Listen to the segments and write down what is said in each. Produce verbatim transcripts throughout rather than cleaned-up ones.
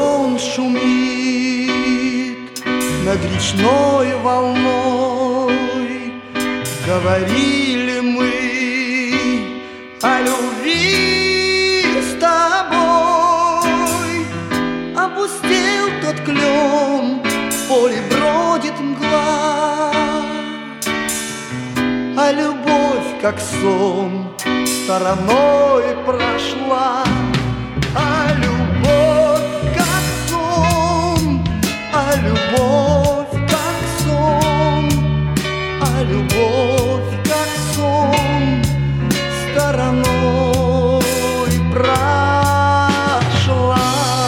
Дон шумит над речной волной. Говорили мы о любви с тобой. Опустел тот клен, в поле бродит мгла, а любовь, как сон, стороной прошла. А любовь, как сон, а любовь, как сон, а любовь, как сон, стороной прошла.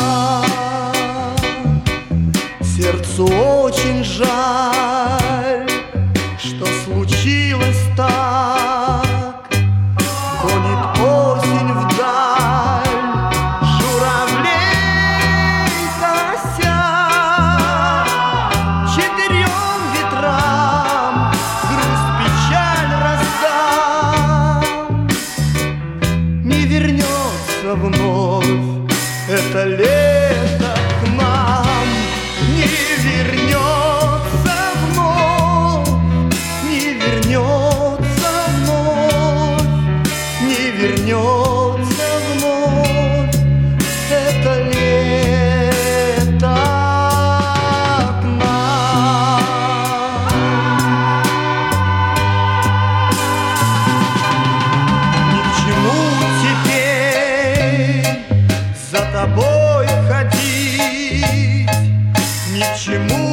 Сердцу очень жаль, что случилось так. Гонит осень вдаль журавлей кося. Четырем ветрам грусть, печаль раздам. Не вернется вновь это лето к нам. Не вернется вновь, не вернется вновь, не вернется вновь это лето к нам. Ни к чему теперь за тобой ходить, ни к чему